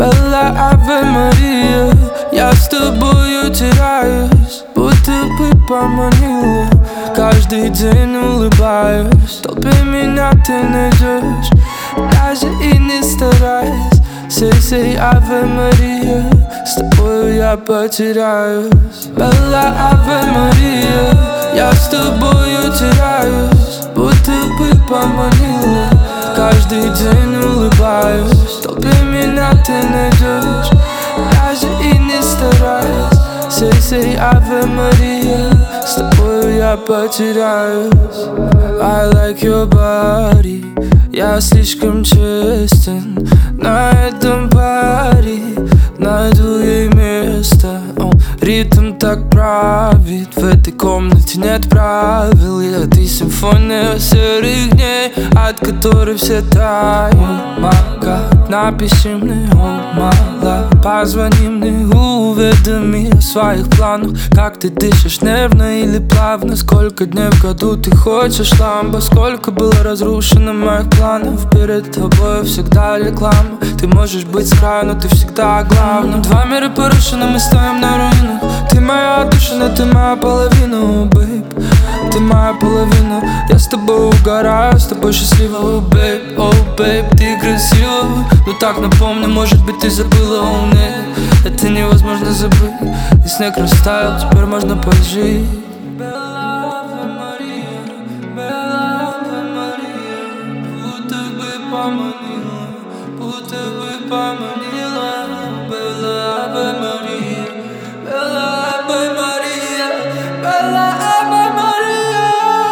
Белла Аве Мария, я с тобою теряюсь, будто бы поманила. Каждый день улыбаюсь, в толпе меня ты найдешь, даже и не стараясь. Сей Аве Мария, с тобою я потеряюсь. Белла Аве Мария, я с тобою теряюсь, будто бы поманила. Каждый день улыбаюсь, в толпе меня ты найдешь, даже и не стараясь. Сей Аве Мария, с тобою я потеряюсь. I like your body, я слишком честен. На этом паре найду ей место. Ритм так правит, в этой комнате нет правил. И ты симфония серых дней, от которой все тают. Мага, напиши мне, мала, позвони мне, уведоми о своих планах. Как ты дышишь, нервно или плавно? Сколько дней в году ты хочешь ламбо? Сколько было разрушено моих планов? Перед тобой всегда реклама. Ты можешь быть с краю, но ты всегда главным. Два мира порушены, мы стоим на руинах. Ты моя отдушина, ты моя половина, бэйб. Ты моя половина, я с тобой угораю, с тобой счастлива, о бэйб, о бэйб. Ты красива, но так напомни, может быть ты забыла, о нет. Это невозможно забыть, и снег растаял, теперь можно пожить. Белла Аве Мария, Белла Аве Мария, будто бы поманила, будто бы поманила. Белла Аве Мария, Белла Аве Мария, Белла Аве Мария.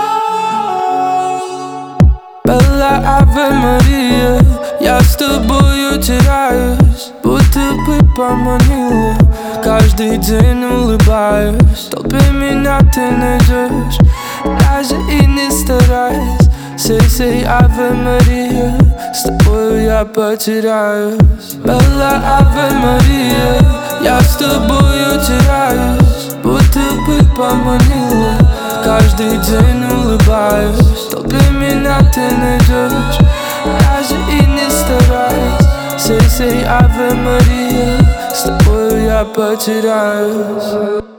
Белла Аве Мария, я с тобою теряюсь, будто бы поманила. Каждый день улыбаюсь, в толпе меня ты найдешь, даже и не стараясь. Сей Аве Мария, с тобою я потеряюсь. Белла Аве Мария, я с тобою теряюсь, будто бы поманила. Каждый день улыбаюсь, в толпе меня ты найдешь, даже и не стараясь. Сей Аве Мария, с тобою я потеряюсь.